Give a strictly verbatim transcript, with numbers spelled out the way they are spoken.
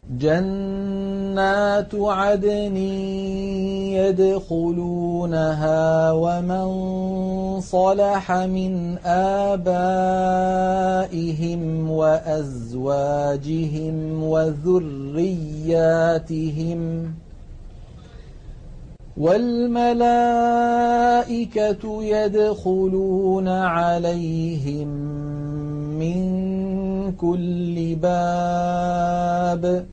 جنات عدن يدخلونها ومن صلح من آبائهم وأزواجهم وذرياتهم والملائكة يدخلون عليهم من كل باب